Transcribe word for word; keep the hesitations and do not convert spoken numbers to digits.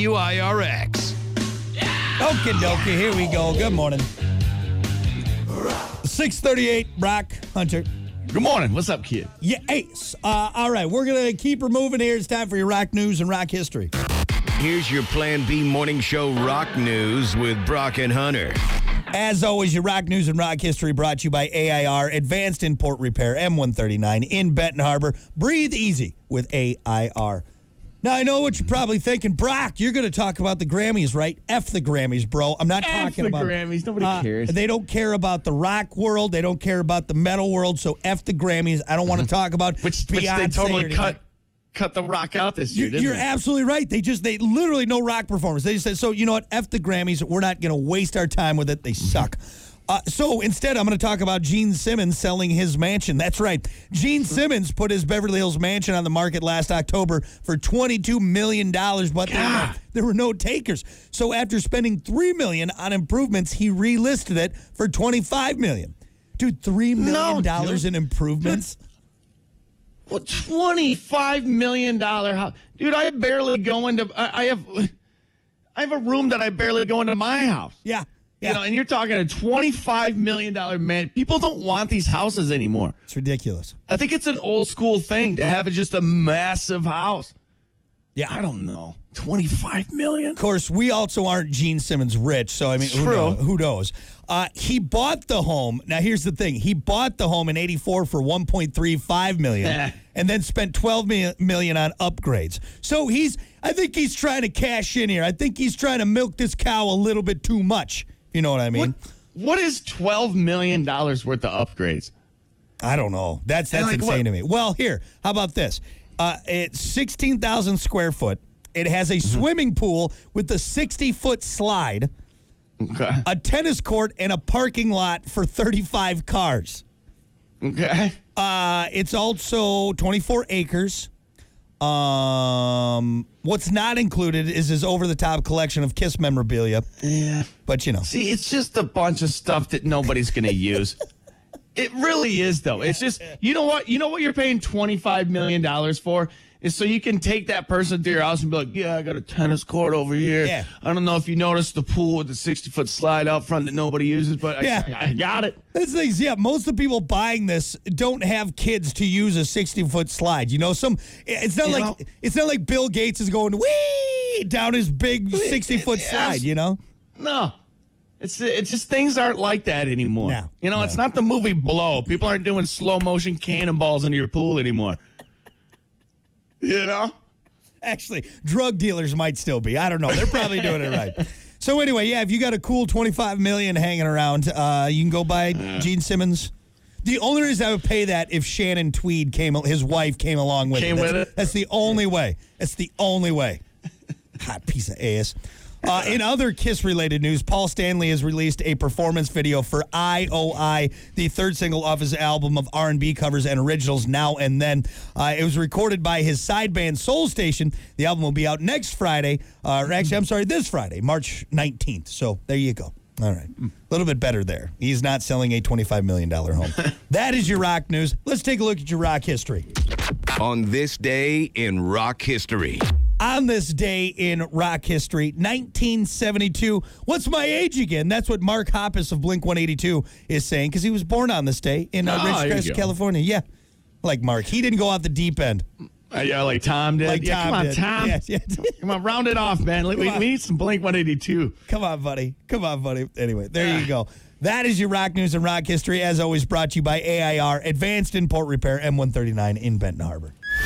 W I R X. Okie dokie, here we go. Good morning. six thirty-eight, Brock Hunter. Good morning. What's up, kid? Yeah, Ace. Uh, all right, we're going to keep her moving here. It's time for your rock news and rock history. Here's your Plan B morning show rock news with Brock and Hunter. As always, your rock news and rock history brought to you by A I R, Advanced Import Repair, M one thirty-nine in Benton Harbor. Breathe easy with A I R. Now, I know what you're probably thinking. Brock, you're going to talk about the Grammys, right? F the Grammys, bro. I'm not F talking the about Grammys. Nobody uh, cares. They don't care about the rock world. They don't care about the metal world. So F the Grammys. I don't want to talk about Which, which Beyonce they totally or cut cut the rock out this year, You're, didn't you're they? absolutely right. They just, they literally no rock performance. They just said, so you know what? F the Grammys. We're not going to waste our time with it. They suck. Uh, so instead, I'm going to talk about Gene Simmons selling his mansion. That's right. Gene Simmons put his Beverly Hills mansion on the market last October for twenty-two million dollars, but there were, no, there were no takers. So after spending three million dollars on improvements, he relisted it for twenty-five million dollars. Dude, three million dollars no, in improvements? Well, twenty-five million dollars house. Dude, I barely go into, I, I have, I have a room that I barely go into my house. Yeah. Yeah. You know, and you're talking a twenty-five million dollars man. People don't want these houses anymore. It's ridiculous. I think it's an old school thing to have just a massive house. Yeah. I don't know. twenty-five million Of course, we also aren't Gene Simmons rich, so I mean, who True. knows? Who knows? Uh, he bought the home. Now, here's the thing: he bought the home in eighty-four for one point three five million dollars, and then spent twelve million dollars on upgrades. So he's, I think he's trying to cash in here. I think he's trying to milk this cow a little bit too much. You know what I mean? What, what is twelve million dollars worth of upgrades? I don't know. That's that's like insane what? to me. Well, here, how about this? Uh, it's sixteen thousand square foot. It has a Mm-hmm. swimming pool with a sixty-foot slide, Okay. a tennis court, and a parking lot for thirty-five cars. Okay. Uh, it's also twenty-four acres. Um, what's not included is his over-the-top collection of Kiss memorabilia. Yeah. But, you know. See, it's just a bunch of stuff that nobody's going to use. It really is, though. It's just, you know what? You know what you're paying twenty-five million dollars for? Is so you can take that person to your house and be like, yeah, I got a tennis court over here. Yeah. I don't know if you noticed the pool with the sixty-foot slide out front that nobody uses, but Yeah. I, I got it. That's the thing. Yeah, most of the people buying this don't have kids to use a sixty-foot slide. You know, some it's not You like know? it's not like Bill Gates is going wee down his big sixty-foot Yes. slide, you know? No. It's it's just things aren't like that anymore. No. You know, No. it's not the movie Blow. People aren't doing slow motion cannonballs into your pool anymore. You know? Actually, drug dealers might still be. I don't know. They're probably doing it right. So anyway, yeah, if you got a cool twenty-five million dollars hanging around, uh, you can go buy Gene Simmons. The only reason I would pay that if Shannon Tweed came, his wife came along with Came it. with That's, it? that's the only way. That's the only way. Hot piece of ass. Uh, in other Kiss-related news, Paul Stanley has released a performance video for I O I, the third single off his album of R and B covers and originals, Now and Then. Uh, it was recorded by his side band, Soul Station. The album will be out next Friday, uh, or actually, I'm sorry, this Friday, March nineteenth. So there you go. All right. A little bit better there. He's not selling a twenty-five million dollars home. That is your rock news. Let's take a look at your rock history. On this day in rock history. On this day in rock history, nineteen seventy-two. What's my age again? That's what Mark Hoppus of Blink one eighty-two is saying, because he was born on this day in uh, Oh, there you Ridgecrest, go. California. Yeah, like Mark. He didn't go off the deep end. Uh, yeah, like Tom did. Like yeah, Tom come on, did. Tom. Yes, yes. Come on, round it off, man. We, we on. need some Blink one eighty-two. Come on, buddy. Come on, buddy. Anyway, there you go. That is your rock news and rock history, as always brought to you by A I R, Advanced Import Repair, M one thirty-nine in Benton Harbor.